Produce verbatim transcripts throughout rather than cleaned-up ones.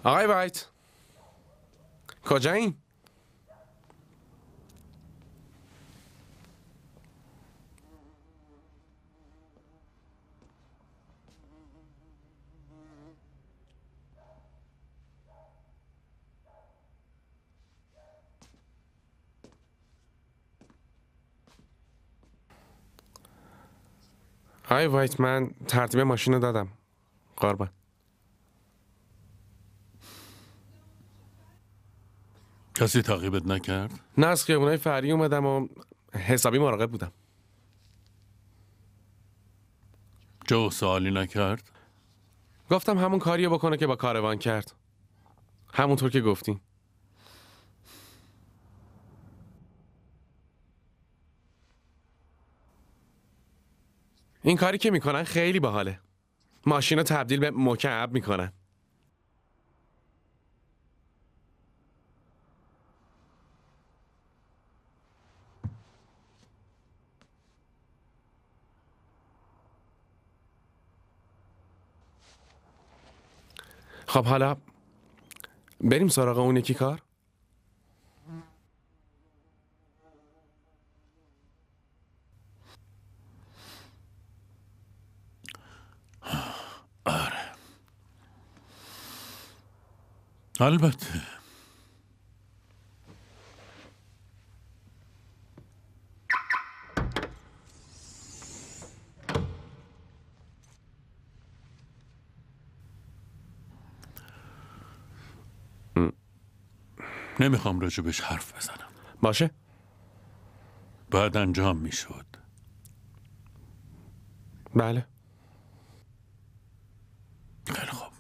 آقای وایت کجایین؟ آقای وایت من ترتیب ماشین رو دادم. قربان. کسی تعقیبت نکرد؟ نه از خیابونای فرعی اومدم و حسابی مراقب بودم. جو سوالی نکرد؟ گفتم همون کاریو بکنه که با کاروان کرد. همونطور که گفتین. این کاری که میکنن خیلی باحاله. ماشین رو تبدیل به مکعب میکنن. خب حالا بریم سراغ اون یکی کار؟ آره البته. نمیخوام راجبش حرف بزنم. باشه. بعد انجام میشد. بله. خیلی خوب.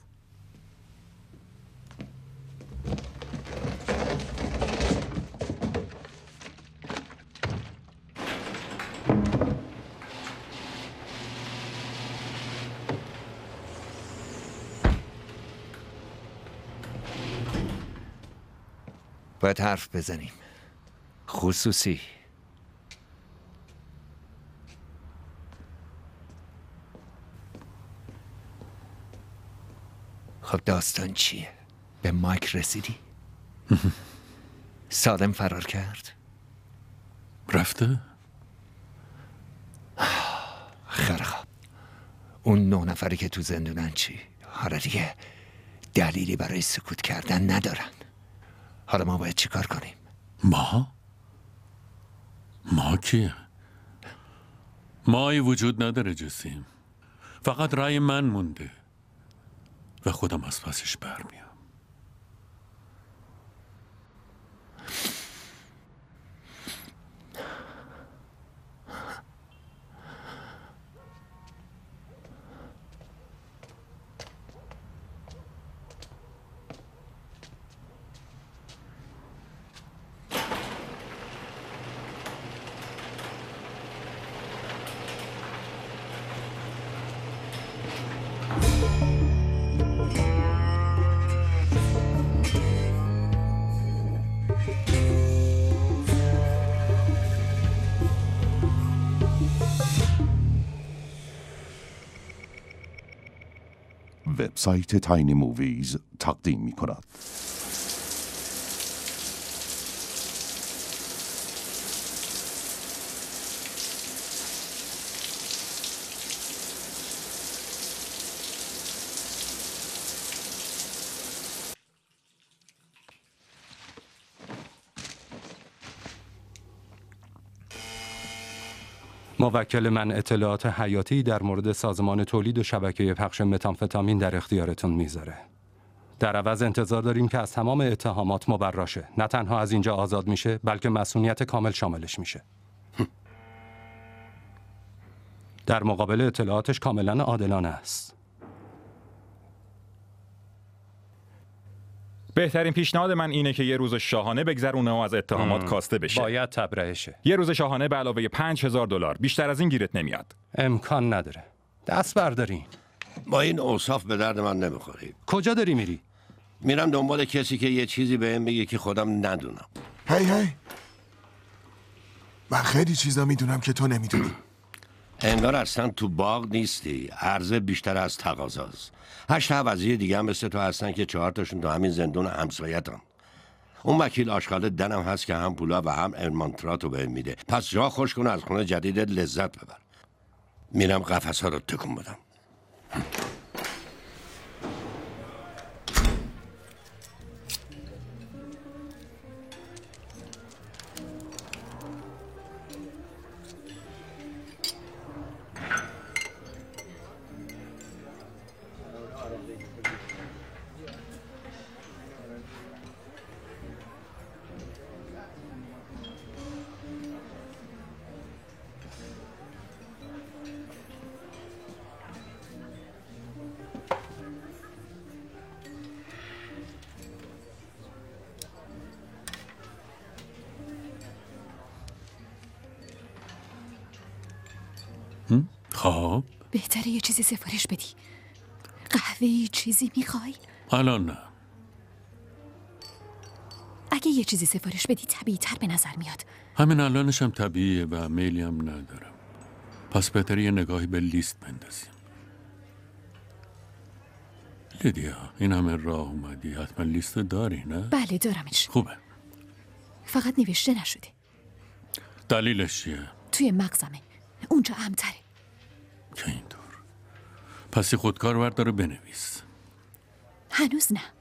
باید حرف بزنیم. خصوصی. خب داستان چیه؟ به مایک رسیدی؟ سالم فرار کرد؟ رفته؟ خیلی خوب. اون نه نفری که تو زندونن چی؟ حالا دیگه دلیلی برای سکوت کردن ندارن. حالا ما باید چیکار کنیم؟ ما؟ ما کیه؟ مایی وجود نداره جسیم. فقط رأی من مونده و خودم از پسش برمیام. وبسایت تاینی موویز تقدیم می کند. موکل من اطلاعات حیاتی در مورد سازمان تولید و شبکه پخش متامفتامین در اختیارتون میذاره. در عوض انتظار داریم که از تمام اتهامات مبرا شه. نه تنها از اینجا آزاد میشه، بلکه مسئولیت کامل شاملش میشه. در مقابل اطلاعاتش کاملا عادلانه است. بهترین پیشنهاد من اینه که یه روز شاهانه بگذرونه و از اتهامات کاسته بشه. باید تبرئه شه. یه روز شاهانه به علاوه پنج هزار دلار. بیشتر از این گیرت نمیاد. امکان نداره. دست بردارین. با این اوصاف به درد من نمیخوری. کجا داری میری؟ میرم دنبال کسی که یه چیزی بهم بگه که خودم ندونم. هی هی من خیلی چیزا میدونم که تو نمیدونی. انگار اصلا تو باغ نیستی. عرضه بیشتر از تقاضاست. هشت عوضی دیگه هم مثل تو هستن که چهار تاشون تو همین زندون همسایتن. اون وکیل آشغال دنم هست که هم پولا و هم المانتراتو بهم میده. پس جا خوش کن از خونه جدیدت لذت ببر. میرم قفس‌ها رو تکون بدم. خب بهتره یه چیزی سفارش بدی. قهوه‌ای چیزی میخوای؟ الان نه. اگه یه چیزی سفارش بدی طبیعی تر به نظر میاد. همین الانش هم طبیعیه و میلی هم ندارم. پس بهتره یه نگاهی به لیست بندازیم. لیدیا این همه راه اومدی حتما لیست داری نه؟ بله دارمش. خوبه. فقط نوشته نشده. دلیلش چیه؟ توی مغزمه. اونجا امتره. که اینطور. پس یه خودکار بردار و بنویس. هنوز نه.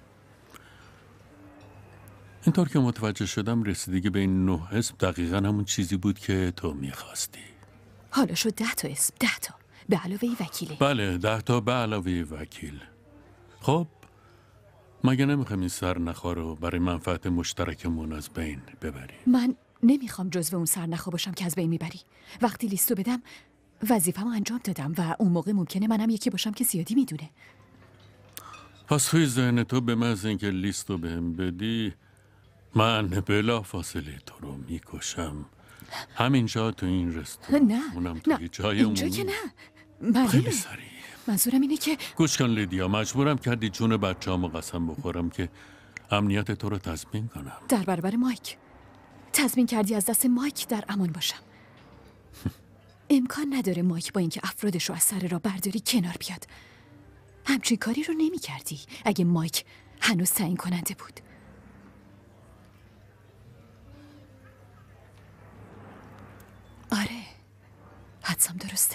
اینطور که متوجه شدم رسیدگی به این نه اسم دقیقا همون چیزی بود که تو میخواستی. حالا شد ده تا اسم. ده تا. به علاوه وکیله. بله ده تا به علاوه وکیل. خب مگه نمیخوایم این سرنخا رو برای منفعت مشترکمون از بین ببریم؟ من نمیخوام جزو اون سرنخا باشم که از بین میبری. وقتی لیستو بدم وظیفه‌مو انجام دادم و اون موقع ممکنه منم یکی باشم که زیادی میدونه. پس توی ذهن تو به محض اینکه لیستو بهم بدی من بلا فاصله تو رو میکشم. همینجا تو این رستوران. نه اونم نه توی جای اینجا عمومی. که نه. بله. خیلی سریع. منظورم اینه که گوش کن لیدیا، مجبورم کردی جون بچه‌امو قسم بخورم که امنیت تو رو تضمین کنم. در برابر مایک تضمین کردی از دست مایک در امان باشم. امکان نداره مایک با اینکه افرادش رو از سر راه برداری کنار بیاد. همچین کاری رو نمی کردی اگه مایک هنوز تعیین کننده بود. آره حدسم درسته.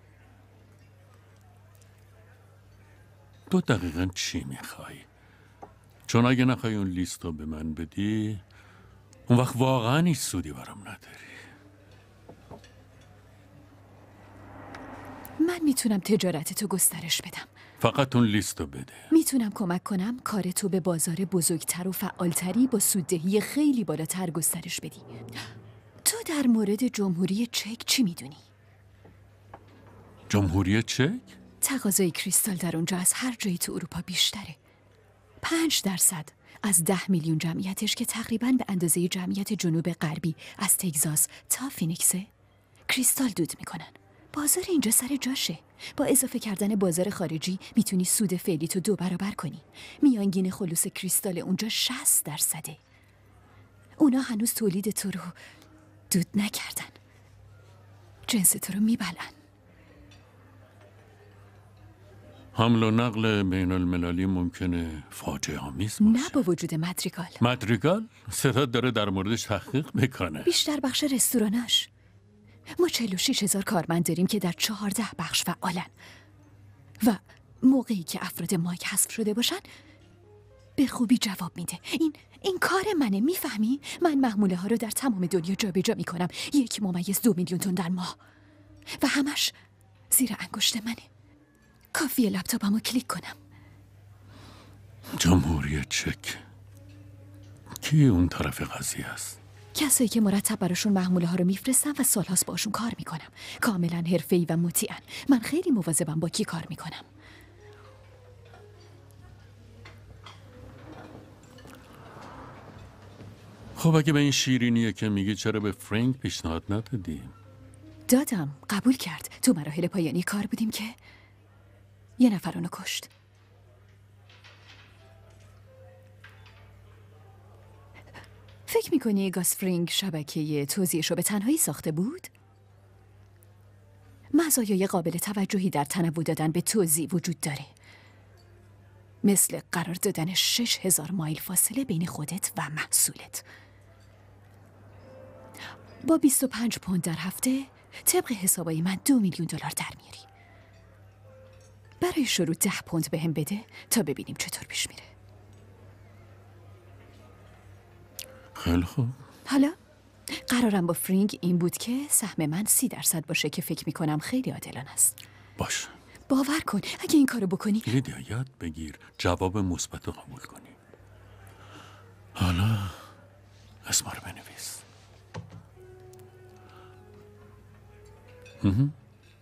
تو دقیقاً چی میخوای؟ چون اگه نخوای اون لیست رو به من بدی اون وقت واقعاً هیچ سودی برام نداری. من میتونم تجارت تو گسترش بدم. فقط اون لیست رو بده. میتونم کمک کنم کار تو به بازار بزرگتر و فعالتری با سوددهی خیلی بالاتر گسترش بدی. تو در مورد جمهوری چک چی میدونی؟ جمهوری چک؟ تقاضای کریستال در اونجا از هر جایی تو اروپا بیشتره. پنج درصد از ده میلیون جمعیتش که تقریباً به اندازه جمعیت جنوب غربی از تگزاس تا فینیکسه کریستال دود میکنن. بازار اینجا سر جاشه. با اضافه کردن بازار خارجی میتونی سود فعلی تو دو برابر کنی. میانگین خلوص کریستال اونجا شصت درصده. اونا هنوز تولید تو رو دود نکردن. جنس تو رو میبلن. حمل و نقل بین المللی ممکنه فاجعه آمیز باشه. نه با وجود مدریگال. مدریگال؟ صدات داره در موردش تحقیق میکنه. بیشتر بخش رستوراناش. ما چهل و شش هزار کارمند داریم که در چهارده بخش فعالن و موقعی که افراد مایک حذف شده باشن به خوبی جواب میده. این این کار منه، میفهمی؟ من محموله ها رو در تمام دنیا جابجا میکنم. یک ممیز دو میلیون تن در ماه و همش زیر انگشت منه. کافیه لپتاپمو کلیک کنم. جمهوری چک کی اون طرف قضیه است؟ کسایی که مرتب براشون محموله ها رو میفرستم و سالهاست باشون کار میکنم. کاملا حرفه‌ای و مطیعن. من خیلی مواظبم با کی کار میکنم. خب اگه به این شیرینیه که میگی چرا به فرانک پیشنهاد ندادی؟ دادم، قبول کرد. تو مراحل پایانی کار بودیم که یه نفر اونو کشت. فکر میکنی گاس فرینگ شبکه توزیعشو به تنهایی ساخته بود؟ مزایای قابل توجهی در تنوع دادن به توضیح وجود داره، مثل قرار دادن شش هزار مایل فاصله بین خودت و محصولت. با بیست و پنج پوند در هفته طبق حسابای من دو میلیون دلار در میاری. برای شروع ده پوند بهم بده تا ببینیم چطور پیش میره. خیلی خوب. حالا قرارم با فرینگ این بود که سهم من سی درصد باشه که فکر میکنم خیلی عادلانه است. باشه. باور کن اگه این کارو بکنی. لیدیا یاد بگیر جواب مثبت رو قبول کنی. حالا اسما رو بنویس. مهم.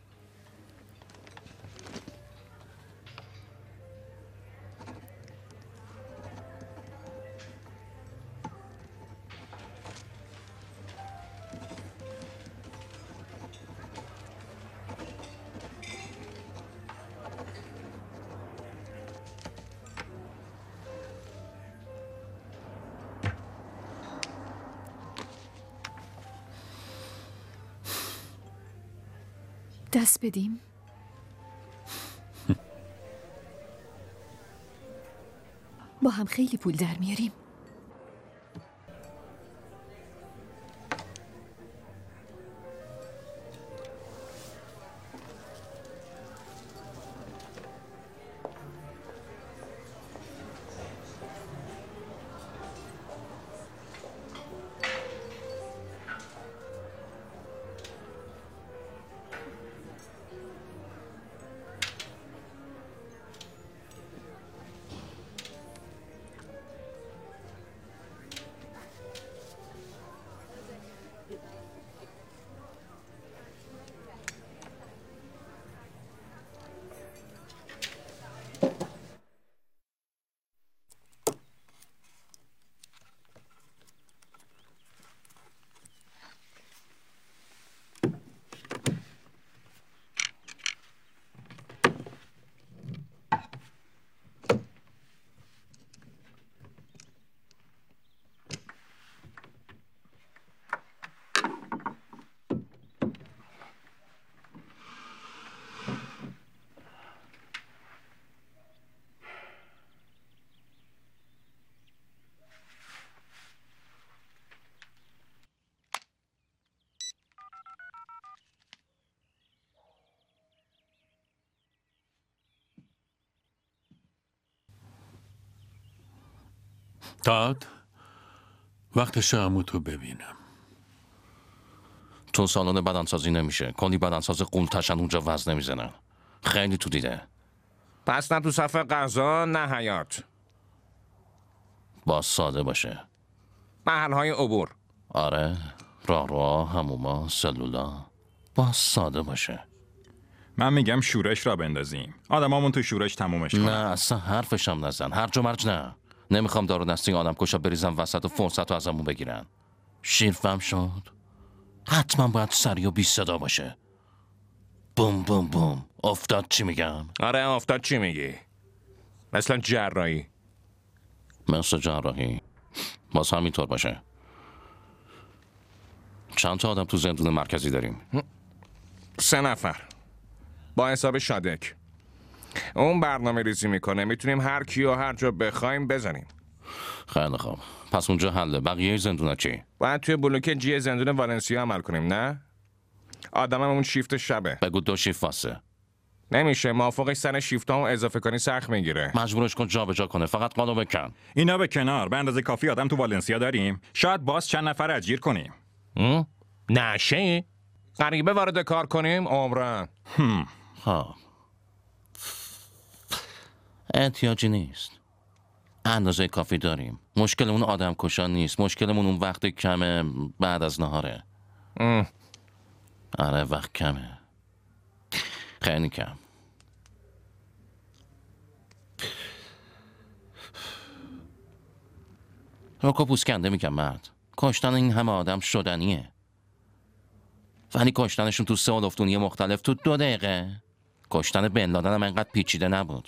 دست بدیم. با هم خیلی پول در میاریم. داد وقتش عمو تو ببینم. تو سالن بدنسازی نمیشه. کلی بدنساز قولتشن اونجا وزن نمیزنن. خیلی تو دیده. پس نه تو صفحه غذا نه حیات. با ساده باشه. محلهای عبور. آره. راهروها، هموما، سلولا. با ساده باشه. من میگم شورش را بندازیم. آدمامون تو شورش تمومش کنن. نه اصلا حرفشم نزن. هرج و مرج نه. نمیخوام دارو دستی آدم کشا بریزن وسط و فرصت رو ازمون بگیرن. شیرفهم شد. حتما باید سری و بی صدا باشه. بوم بوم بوم. افتاد چی میگم؟ آره افتاد چی میگی؟ مثلا جراحی. مثل جراحی. باز همینطور باشه. چند تا آدم تو زندون مرکزی داریم؟ سه نفر. با حساب شادک. اون برنامه ریزی میکنه. میتونیم هر کی و هر جا بخوایم بزنیم. خیلی خوب. پس اونجا حله. بقیه زندونه چی؟ باید توی بلوک جی زندون والنسیا عمل کنیم نه؟ آدمم اون شیفت شبه. بگو دو شیفت واسه. نمیشه. موافقش سر شیفت ها اضافه کنی سخت میگیره. مجبورش کن جا به جا کنه. فقط قانو بکن. اینا به کنار. به اندازه کافی آدم تو والنسیا داریم. شاید باز چند نفر اجیر کنیم. نشه؟ غریبه وارد کار کنیم عمرن. ها. احتیاجی نیست. اندازه کافی داریم. مشکلمون آدم کشان نیست. مشکلمون اون وقت کمه بعد از نهاره. ام. آره وقت کمه. خیلی کم. روکو پوسکنده میگم مرد. کشتن این همه آدم شدنیه. ولی کشتنشون تو سه الافتونی مختلف تو دو دقیقه. کشتن بن لادن هم انقدر پیچیده نبود.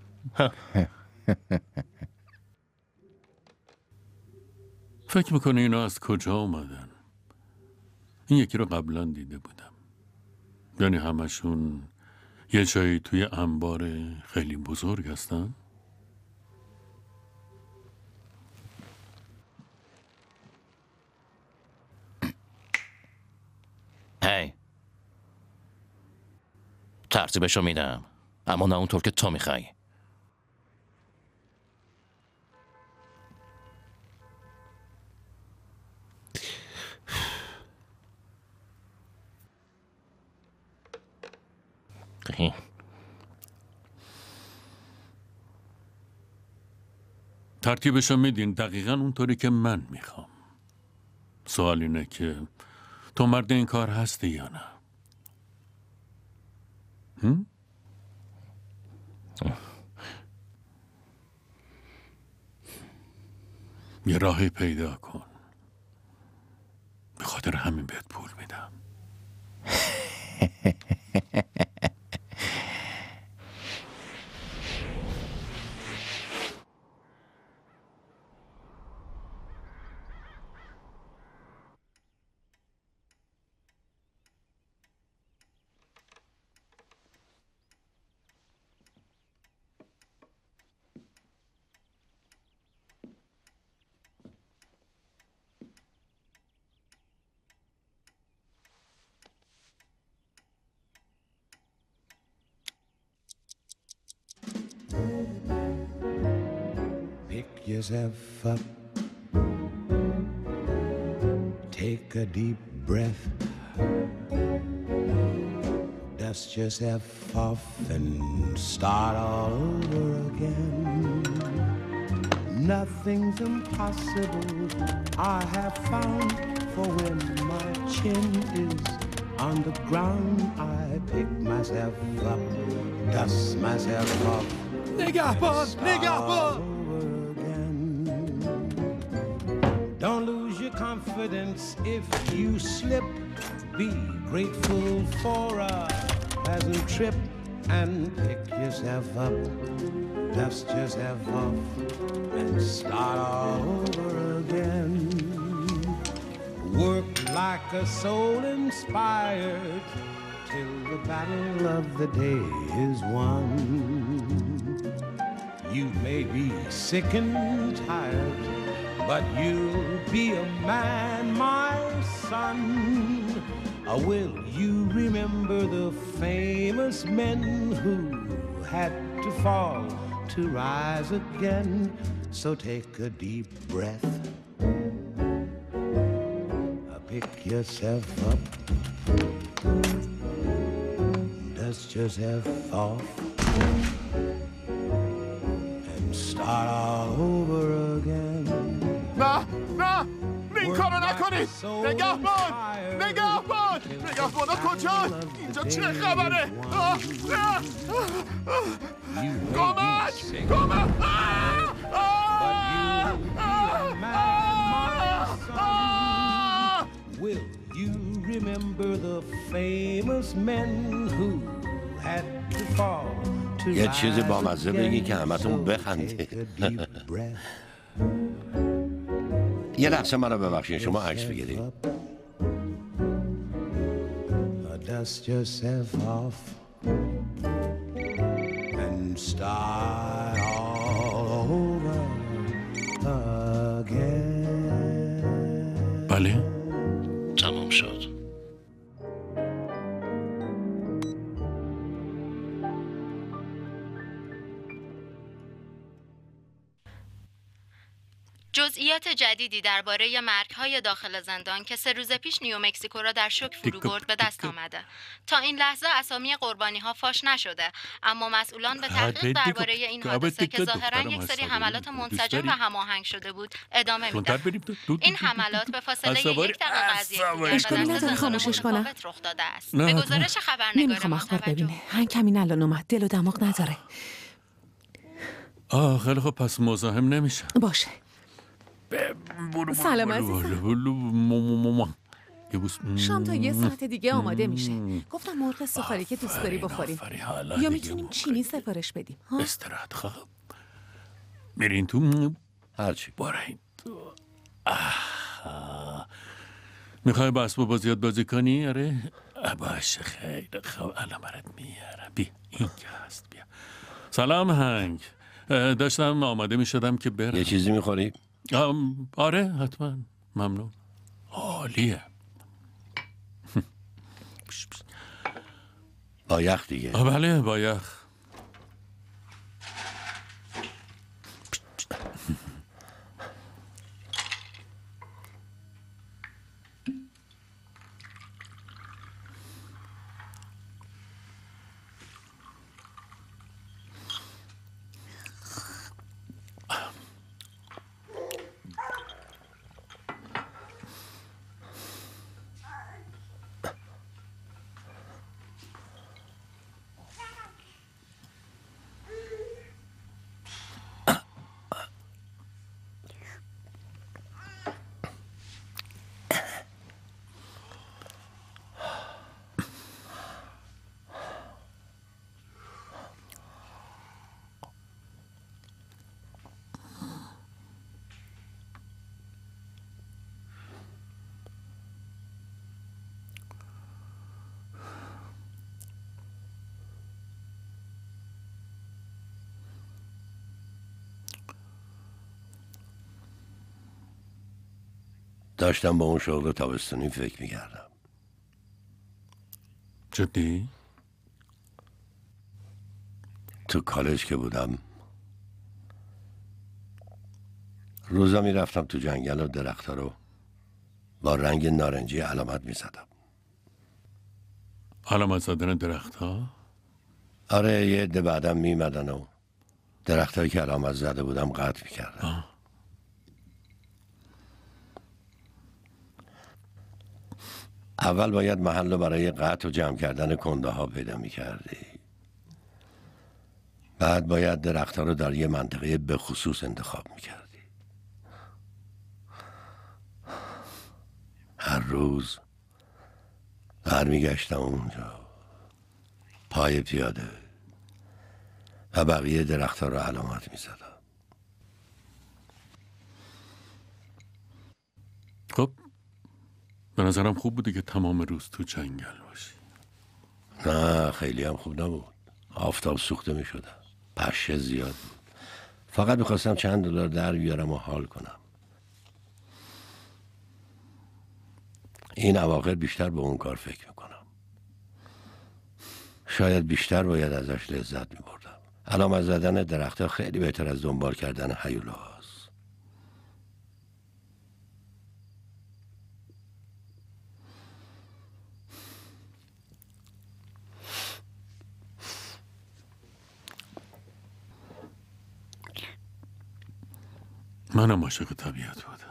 فکر میکنی اینا از کجا اومدن؟ این یکی رو قبلا دیده بودم. یعنی همشون یه جایی توی انبار خیلی بزرگ هستن؟ هی ترتیبشو میدم، اما نه اونطور که تو میخوای. ترتیبشو میدین دقیقا اونطوری که من میخوام. سوال اینه که تو مرد این کار هستی یا نه؟ هم؟ یه راهی پیدا کن، به خاطر همین بهت پول میدم. Pick yourself up, take a deep breath, dust yourself off and start all over again. Nothing's impossible, I have found, for when my chin is on the ground, I pick myself up, dust myself off. نگهبان! نگهبان! Don't lose your confidence if you slip. Be grateful for a pleasant trip and pick yourself up, dust yourself off, and start all over again. Work like a soul inspired till the battle of the day is won. You may be sick and tired, but you'll be a man, my son. Or will you remember the famous men who had to fall to rise again? So take a deep breath, pick yourself up, dust yourself off, and start all over again. نه نه این کارو نکنید. نگهبان نگهبان نگهبانا کجا؟ اینجا چه خبره؟ کمک کمک Will you remember the famous men who had to fall to یه چیزی با مزه بگی که همتون بخنده. یه لحظه منو ببخشید، شما عکس بگیرید. Dust yourself off and start all over again. بله؟ تمام شد. جزئیات جدیدی درباره مرگ‌های داخل زندان که سه روز پیش نیومکزیکو را در شوک فرو برد به دست آمده. تا این لحظه اسامی قربانی‌ها فاش نشده، اما مسئولان به تحقیق درباره این حادثه که ظاهراً یک سری حملات منسجم و هماهنگ شده بود ادامه می‌دهد. این حملات به فاصله یک دقیقه از یکدیگر و در سه خاموشش کنم رخ داده است. به گزارش خبرنگار نمیخوام اخبار ببینه. همین الان اومد، دل و دماغ نداره. آه خیلی خب، پس مزاحم نمیشه. باشه. سلام عزیزم. شام تا یه ساعت دیگه آماده میشه. گفتم مرغ سفاری که دوست داری بخوریم، یا میتونیم چینی سفارش بدیم. استراحت خواب میرین تو هرچی بارین تو. میخوای با اسباب بازیات بازی کنی؟ آره باشه خیلی خوب الان برات میارم. بیا این که هست بیا. سلام هنگ. داشتم آماده میشدم که برم. یه چیزی میخوری؟ آره حتما ممنون. عالیه. با یخ دیگه. بله با یخ. داشتم با اون شغل تابستونی فکر میکردم. جدی؟ تو کالج که بودم روزا میرفتم تو جنگل و درختها رو با رنگ نارنجی علامت میزدم. علامت زدن درختها؟ آره یه عده بعدم میمدن و درختهایی که علامت زده بودم قطع میکردم. اول باید محل برای قطع و جمع کردن کنده ها پیدا می کردی. بعد باید درخت ها رو در یه منطقه به خصوص انتخاب می کردی. هر روز برمیگشتم اونجا پای پیاده و بقیه درخت ها رو علامت می زدم. خب به نظرم خوب بوده که تمام روز تو جنگل باشی. نه خیلی هم خوب نبود. آفتاب سوخته می شدم. پشه زیاد بود. فقط میخواستم چند دلار در بیارم و حال کنم. این اواخر بیشتر به اون کار فکر میکنم. شاید بیشتر باید ازش لذت میبردم. علامت زدن درختها خیلی بهتر از دنبال کردن هیولا هست. منم عاشق طبیعت بودم.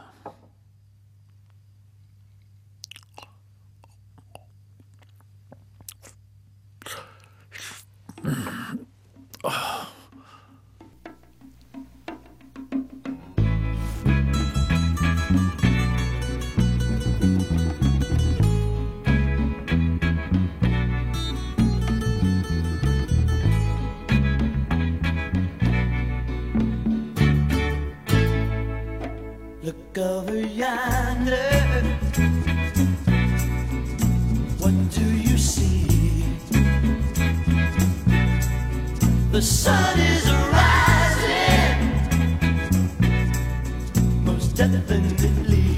Look over yonder. What do you see? The sun is rising, most definitely.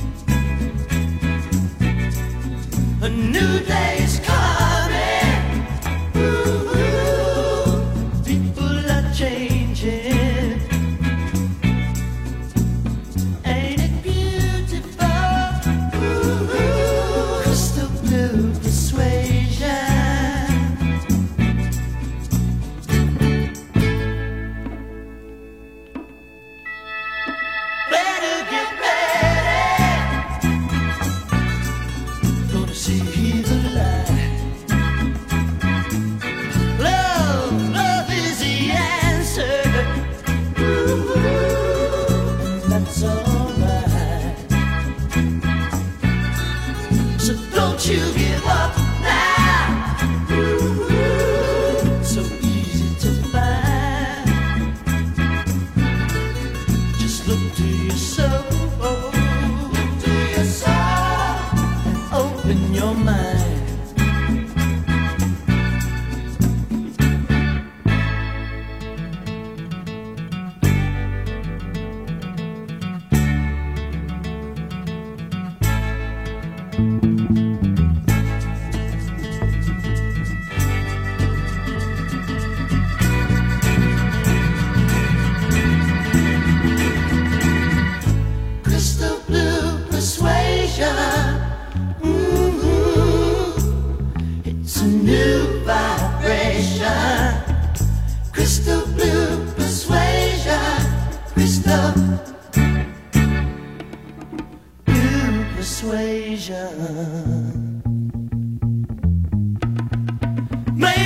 A new day is coming. Ooh, people are changing. Ain't it beautiful? Ooh, crystal blue persuasion.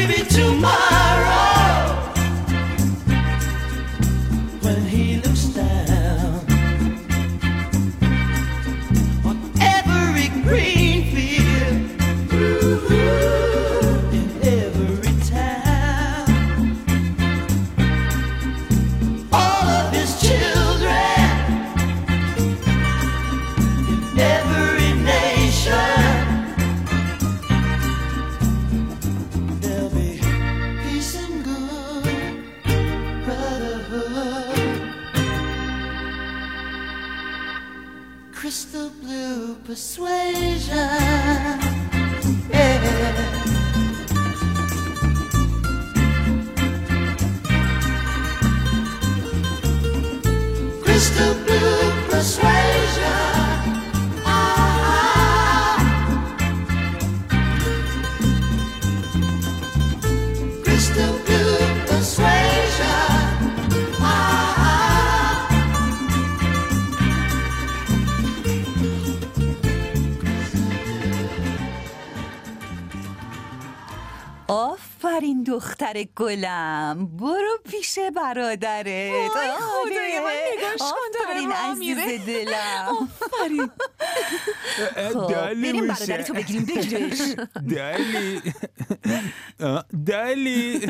maybe tomorrow, when he looks down on every green field, in every town, all of his children, in every nation, there'll be peace and good brotherhood, crystal blue persuasion, yeah. Crystal blue persuasion, ah, crystal blue persuasion, ah. آفرین دختر گلم، برو پیش برادرت. وای آره. خدای من نگاش کن داره آفرین راه عزیز میره. دلم. آفرین. خب دالی بریم میشه. برادرتو بگیریم بگیرش. دالی آه، دالی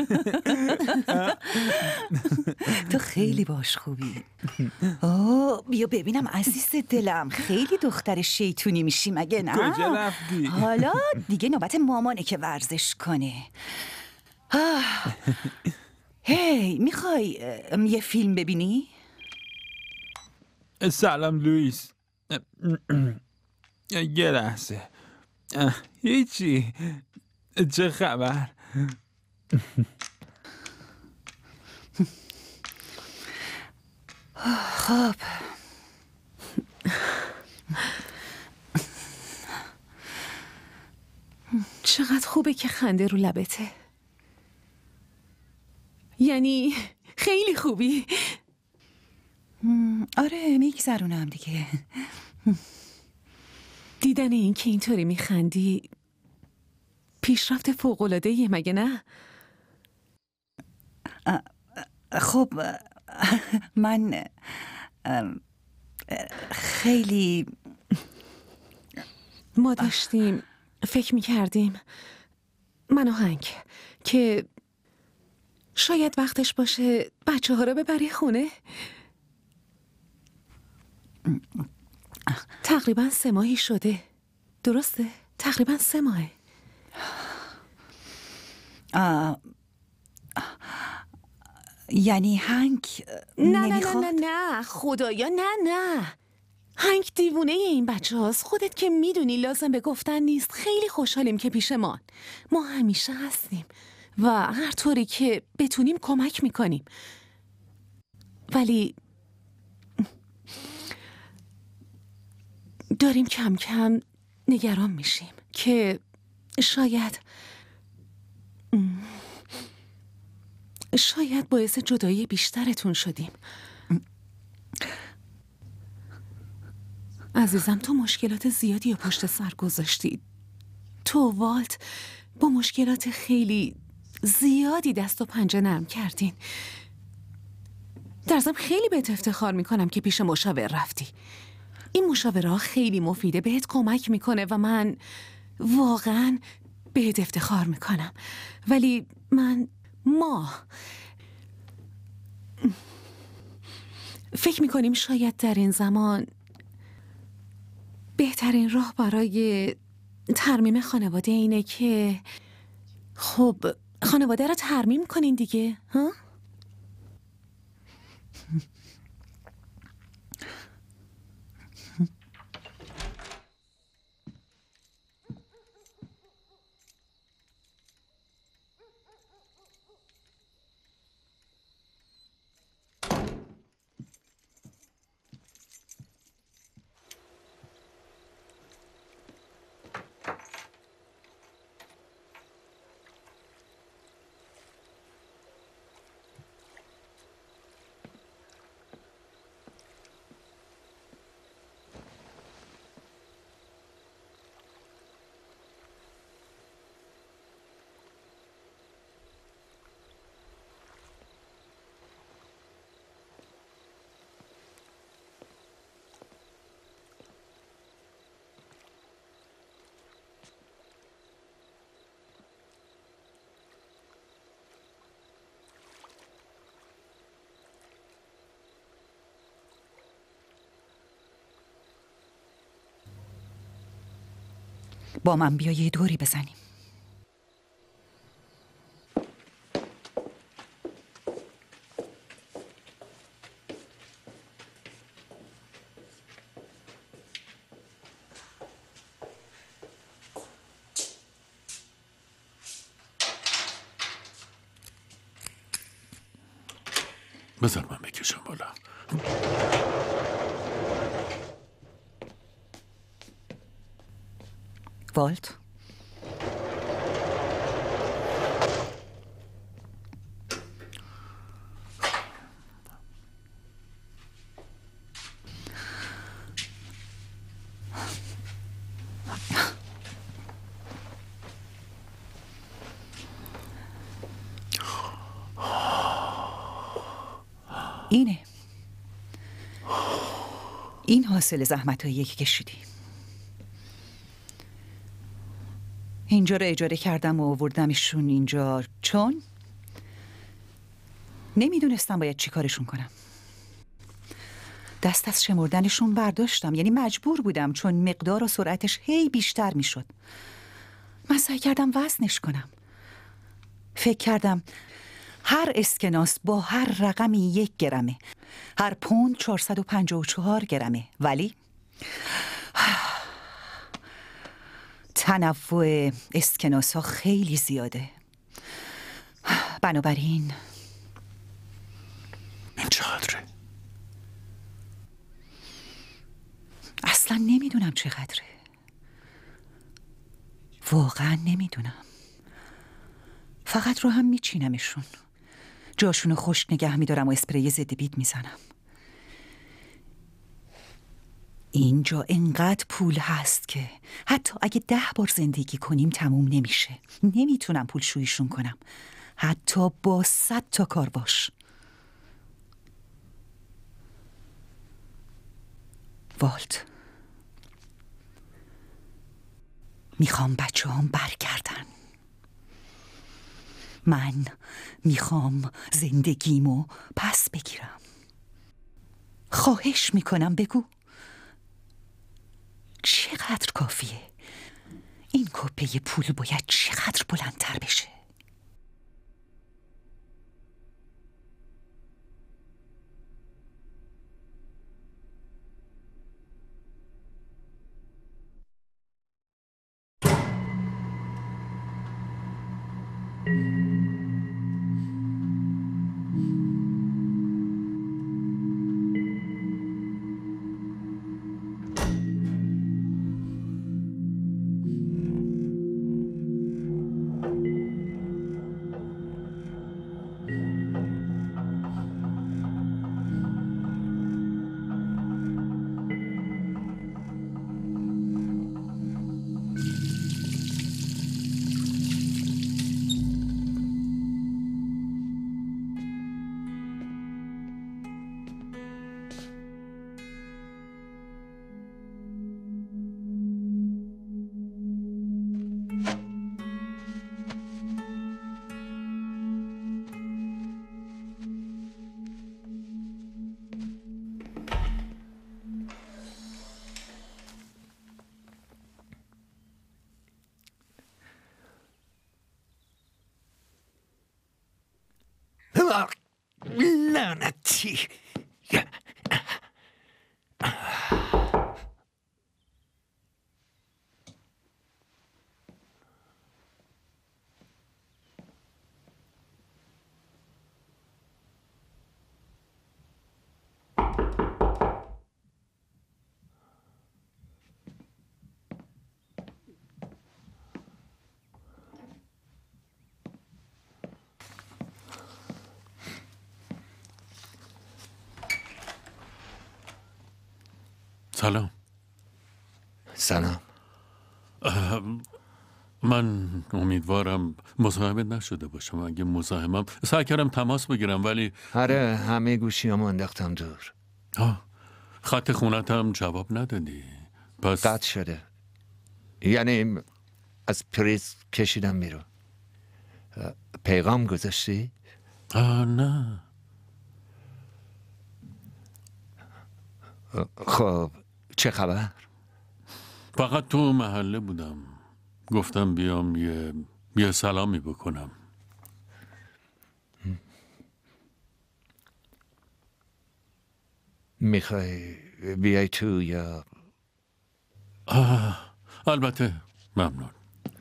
تو خیلی باش خوبی. آه بیا ببینم عزیز دلم، خیلی دختر شیطونی میشی مگه نه؟ کجا رفتی؟ حالا دیگه نوبت مامانه که ورزش کنه. آه. هی میخوای ام، یه فیلم ببینی؟ سلام لوئیس. یه لحظه. هیچی. چه خبر؟ خب چقدر خوبه که خنده رو لبته. یعنی خیلی خوبی. آره میگذرونم دیگه. دیدن این که اینطوری میخندی پیشرفت فوق‌العاده‌ایه مگه نه؟ خب من خیلی ما داشتیم فکر میکردیم من و هنگ که شاید وقتش باشه بچه ها رو ببری خونه. تقریبا سه ماهی شده. درسته؟ تقریبا سه ماهه. آه. یعنی هنگ نه نه نمیخواد؟ نه نه نه خدایا نه نه. هنگ دیوونه این بچه هاست. خودت که میدونی لازم به گفتن نیست. خیلی خوشحالیم که پیشمان. ما همیشه هستیم و هر طوری که بتونیم کمک میکنیم. ولی داریم کم کم نگران میشیم که شاید شاید باعث جدایی بیشترتون شدیم. عزیزم تو مشکلات زیادی رو پشت سر گذاشتی. تو والت با مشکلات خیلی زیادی دست و پنجه نرم کردین. در ضمن خیلی بهت افتخار میکنم که پیش مشاور رفتی. این مشاوره ها خیلی مفیده، بهت کمک میکنه و من واقعا بهت افتخار میکنم. ولی من ما فکر میکنیم شاید در این زمان بهترین راه برای ترمیم خانواده اینه که خب خانواده رو ترمیم کنین دیگه. ها؟ با من بیا یه دوری بزنیم. بذار من بکشم بالا. والت، اینه این حاصل زحمت‌هایی که کشیدی. اینجا رو اجاره کردم و آوردمشون اینجا چون نمیدونستم باید چی کارشون کنم. دست از شمردنشون برداشتم، یعنی مجبور بودم چون مقدار و سرعتش هی بیشتر میشد. من سعی کردم وزنش کنم. فکر کردم هر اسکناس با هر رقمی یک گرمه، هر پوند چهارصد و پنجاه و چهار گرمه، ولی تنوع اسکناس ها خیلی زیاده. بنابراین این چقدره؟ اصلا نمیدونم چقدره. واقعا نمیدونم. فقط رو هم میچینمشون، جاشونو خشک نگه میدارم و اسپری ضد بید میزنم. اینجا انقدر پول هست که حتی اگه ده بار زندگی کنیم تموم نمیشه. نمیتونم پول شویشون کنم، حتی با صد تا کار باش. والت، میخوام بچه هم برگردن. من میخوام زندگیمو پس بگیرم. خواهش میکنم بگو چقدر کافیه؟ این کپه پول باید چقدر بلندتر بشه؟ لعنتی. سلام. سلام. من امیدوارم مزاحمت نشده باشم. اگه مزاحمم سعی کردم تماس بگیرم ولی آره همه گوشیامو انداختم دور. آه خط خونتم جواب ندادی. پس قطع شده، یعنی از پریز کشیدم بیرون. پیغام گذاشتی؟ آه نه. خب چه خبر؟ فقط تو محله بودم. گفتم بیام یه یه سلامی بکنم. میخوای بیای تو یا؟ آه، البته ممنون.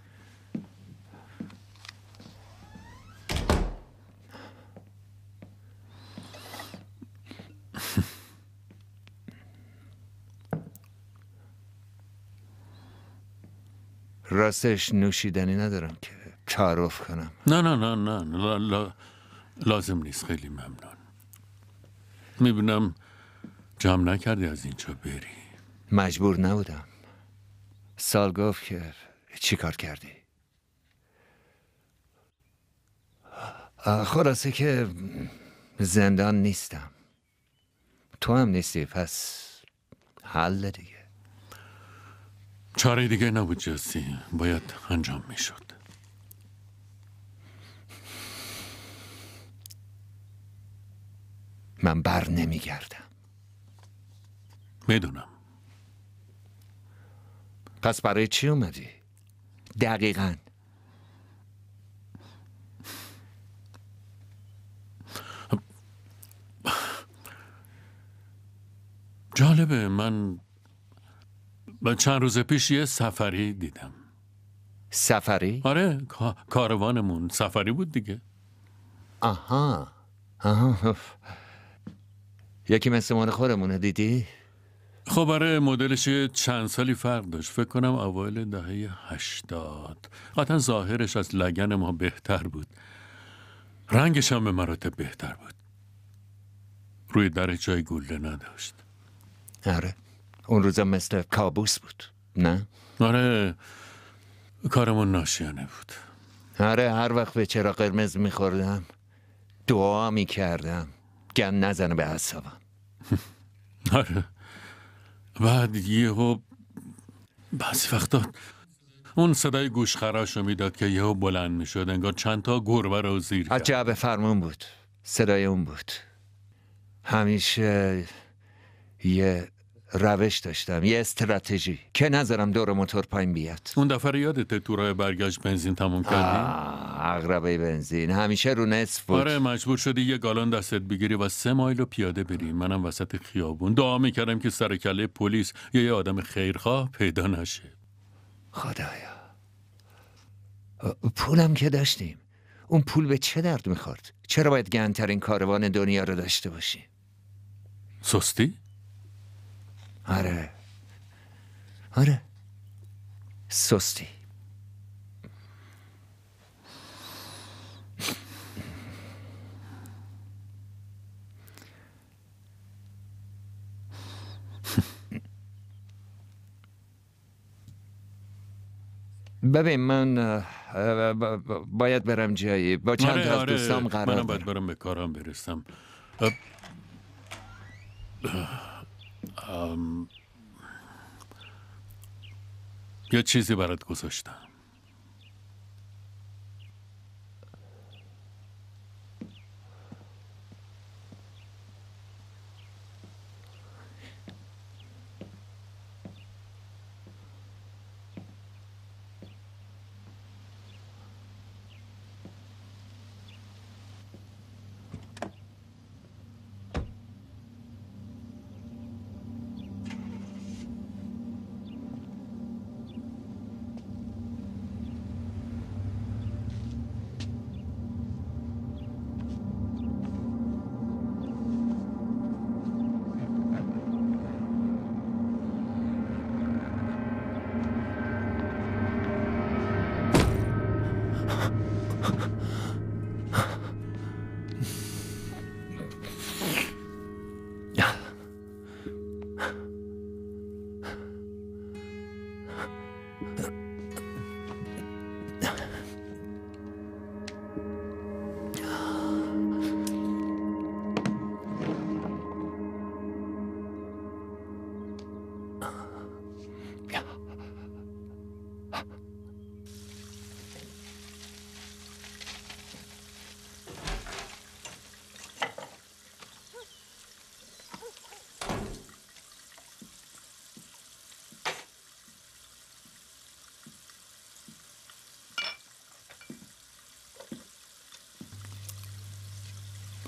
راستش نوشیدنی ندارم که تعارف کنم. نه نه نه نه لا لا لازم نیست، خیلی ممنون. میبینم جمع نکردی از اینجا بری. مجبور نبودم. سال گفت که چی کار کردی؟ خلاصه که زندان نیستم، تو هم نیستی، پس حل دیگه. چاره دیگه نبود جسی، باید انجام میشد. من بر نمیگردم. میدونم. پس برای چی اومدی؟ دقیقاً. جالبه، من چند روز پیش یه سفری دیدم. سفری؟ آره، کا... کاروانمون سفری بود دیگه. آها آها یکی مثل مال خودمونه دیدی؟ خب آره، مدلش یه چند سالی فرق داشت. فکر کنم اوایل دهه هشتاد. قطعا ظاهرش از لگن ما بهتر بود، رنگش هم به مراتب بهتر بود. روی در جای گوله نداشت. آره، اون روزا مثل کابوس بود، نه؟ آره، کارمون ناشیانه بود. آره، هر وقت به چراغ قرمز میخوردم دعا میکردم گن نزنه به اعصابم. آره، بعد یهو بعضی وقتا اون صدای گوشخراش رو میداد که یهو بلند میشد، انگار چند تا گربه رو زیر کرد. از جعبه فرمون بود، صدای اون بود. همیشه یه روش داشتم، یه استراتژی که نذارم دور موتور پایین بیاد. اون دفعه یادته تو راه برگشت بنزین تموم کردی؟ عقربه بنزین همیشه رو نصف بود. آره، مجبور شدی یه گالون دستت بگیری و سه مایل رو پیاده بری. منم وسط خیابون دعا میکردم که سر کله پلیس یا یه آدم خیرخواه پیدا نشه. خدایا، پولم که داشتیم، اون پول به چه درد میخورد؟ چرا باید گندترین کاروان دنیا رو داشته باشیم؟ سستی؟ آره آره سستی. ببین، من باید برم جایی با چند آره، تا از آره، دوستام قرار منم دارم. باید برم به کارم برسم. ام... یه چیزی برات گذاشتم.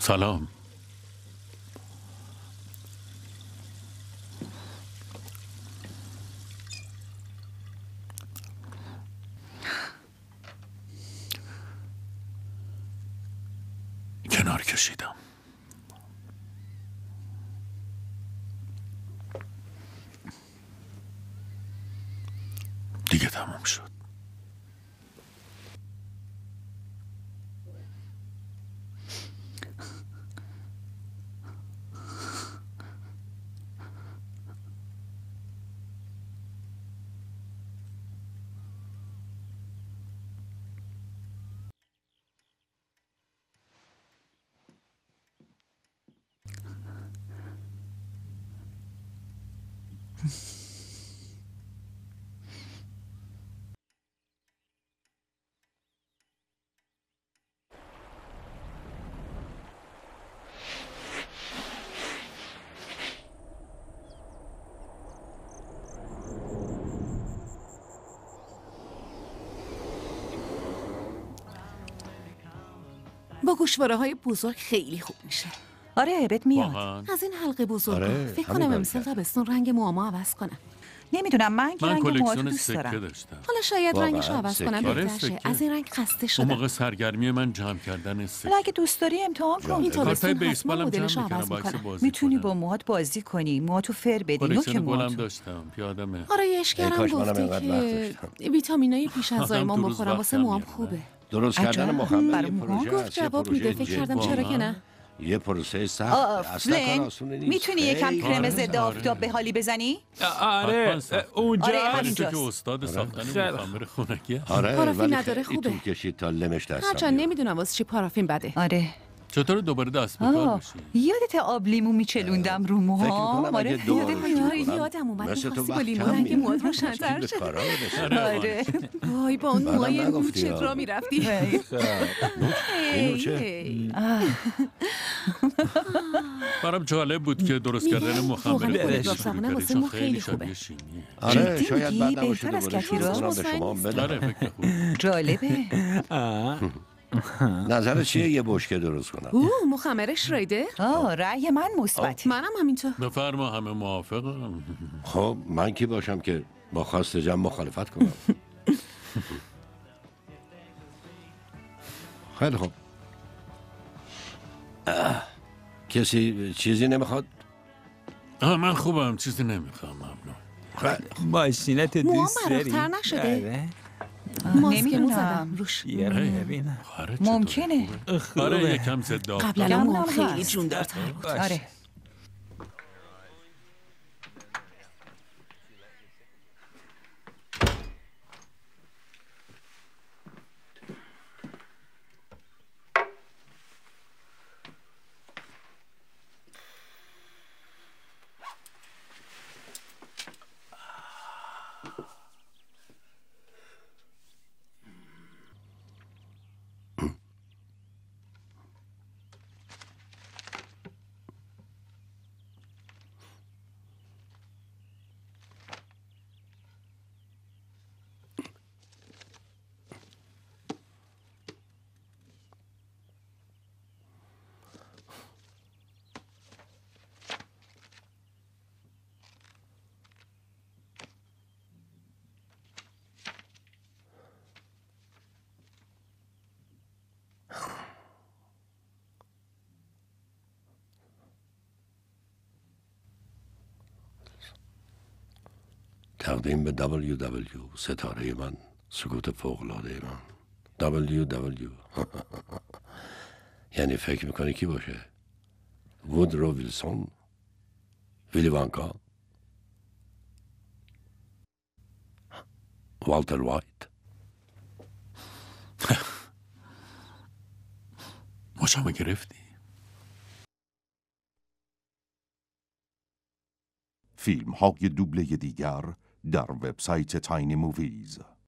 سلام. کنار کشیدم. دیگه تمام شد. با گوشواره های بزرگ خیلی خوب میشه. آره بهت میاد. از این حلقه بزرگ آره، فکر همین کنم کار امسال کرد. تابستون رنگ موامو عوض کنم. نمیدونم من که من رنگ موهاتو کلکسیون دوست سکه دارم. داشتم. حالا شاید واقعاً رنگش عوض سکه. کنم آره، بهتر شه. سکه. از این رنگ خسته اون شدم. موقع سرگرمی من جمع کردن سکه. حالا اگه دوست داری امتحان کن. این تابستون کارتای حتما بیسبالم مدلش جمع رو می‌کردم عوض با عکس میکنم. بازی. میتونی با موهات بازی کنی، موهاتو فر بدی، نوک کلکسیون گلم موهاتو. داشتم. پیادمه. آرایشگرم کاش منم گفته اینقدر وقت که ویتامینای پیش از زایمان دو روز بخورم واسه وقتم موام میاد. خوبه. درست کردن عجب. مخمر برای یه موها پروژه گفت است، یه جواب پروژه میده. فکر کردم جدی. چرا که نه. یه پروسه سخت آه، اصلا کار فلین، آسونه نیست. میتونی یکم خیلی کرم آره. ضد آفتاب به حالی بزنی؟ آره اونجا آره، ولی تو همینجاست. که استاد ساختن خیلی مخمر خونگی هست. آره پارافین ولی نداره خیلی خوبه. طول کشید تا لمش دستم هرچند بیاد. نمیدونم واسه چی پارافین بده. آره. چطور دوباره دست به کار آه، بشی؟ یادت آب لیمو میچلوندم رو موها؟ می‌کنم آره، اگه دوباره یادت شروع میاد؟ آره کنم، یادم اومد مثل تو می‌خواستی با وقت لیمو کم رنگ میره. موهات روشن‌تر به شه. کارا برسه. آره. وای با اون منم موهای نگفتی، نوچت آه. را میرفتی. اینو چه؟ برام جالب بود که درست کردن مخمر روغن خونگی گلاب شروع زمانه کردی واسه چون مو خیلی خیلی شبیه خوبه. شیمیه. آره جدی شاید میگی؟ بعد نباشه بهتر از دوباره شروع کتیرا؟ کنم به شما هم بدم. آره فکر خوب. جالبه. نظر چیه یه بشکه درست کنم؟ اوه مخمرش ریده؟ آه رأی من مثبت. منم همینطور. بفرما همه موافقم. خب من کی باشم که با خواست جمع مخالفت کنم؟ خیلی خوب. اه. کسی چیزی نمیخواد؟ آه من خوبم چیزی نمیخوام ممنون. ماشینت موام دوست داری؟ براختر نشده؟ آره. ماسکمو زدم روش. یه ببینم آره چطور؟ ممکنه. آره یکم ضد آفتاب. قبلا گمنم موام خیلی هست. جوندارتر بود. آره. تقدیم به دبلیو دبلیو ستاره من، سکوت فوق‌العاده من. دبلیو دبلیو یعنی فکر میکنی کی باشه؟ وودرو ویلسون، ویلی وانکا، والتر وایت. مچمو گرفتی؟ فیلم های دوبله دیگر در وبسایت تاینی موویز.